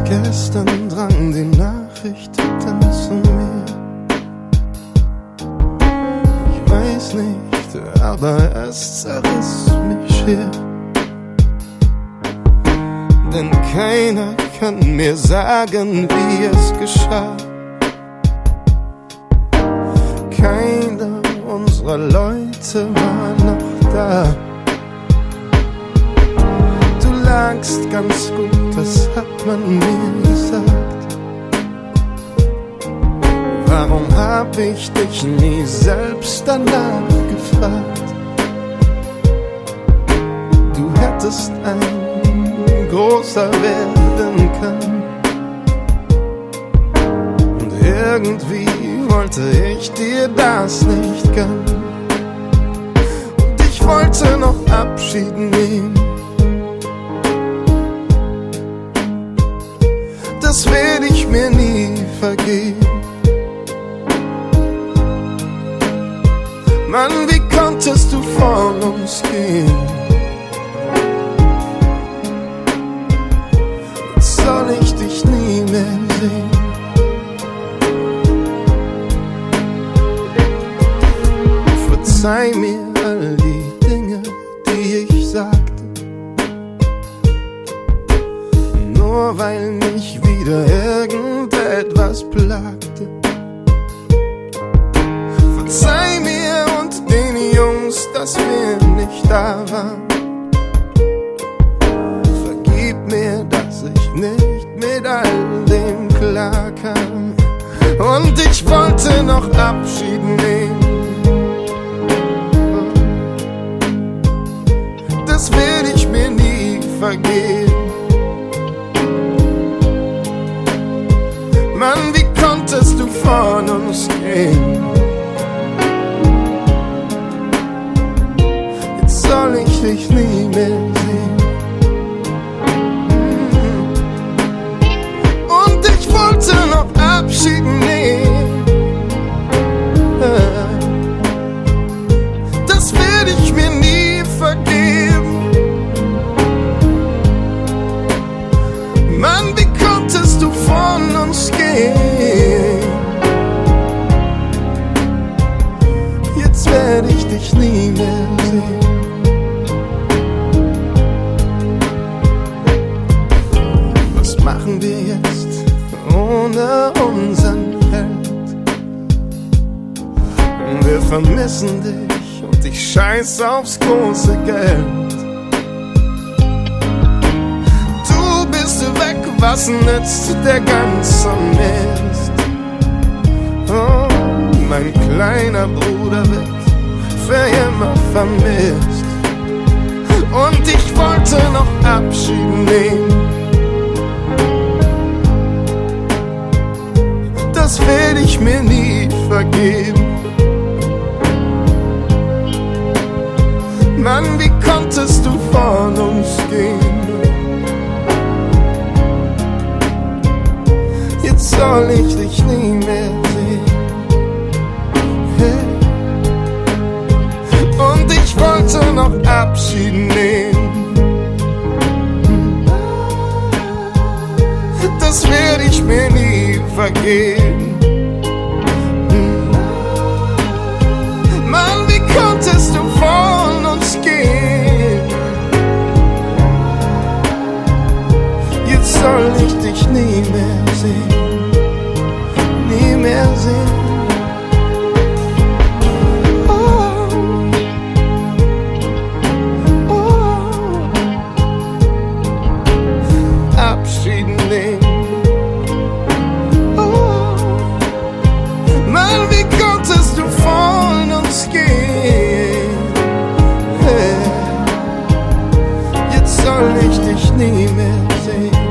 Gestern drang die Nachricht dann zu mir. Ich weiß nicht, aber es zerriss mich schier. Denn keiner kann mir sagen, wie es geschah. Keiner unserer Leute war noch da. Du lagst ganz gut, das hat man mir gesagt. Warum hab ich dich nie selbst danach gefragt? Du hättest ein großer werden können. Und irgendwie wollte ich dir das nicht gönnen. Und ich wollte noch Abschied nehmen. Das werd ich mir nie vergeben. Mann, wie konntest du von uns gehen? Jetzt soll ich dich nie mehr sehen. Verzeih mir all die Dinge, die ich sagte, nur weil mich wieder irgendetwas plagte. Verzeih mir und den Jungs, dass wir nicht da waren. Vergib mir, dass ich nicht mit all dem klarkam. Und ich wollte noch Abschied nehmen. Das werd ich mir nie vergeben. Mann, wie konntest du von uns gehen? Jetzt soll ich dich nie mehr sehen. Und ich wollte noch Abschied nehmen. Das werd ich mir nie vergeben. Mann, wie konntest du von uns gehen? Jetzt werd ich dich nie mehr sehen. Was machen wir jetzt ohne unseren Held? Wir vermissen dich und ich scheiß aufs große Geld. Was nützt der ganze Mist? Oh, mein kleiner Bruder wird für immer vermisst. Und ich wollte noch Abschied nehmen. Das werd ich mir nie vergeben. Mann, wie konntest du von uns gehen? Jetzt soll ich dich nie mehr sehen. Hey. Und ich wollte noch Abschied nehmen. Das werd ich mir nie vergeben. Mann, wie konntest du von uns gehen? Jetzt soll ich dich nie mehr sehen. Nie mehr sehen. Oh, oh. Abschied nehmen. Oh. Mann, wie konntest du von uns gehen? Hey. Jetzt soll ich dich nie mehr sehen.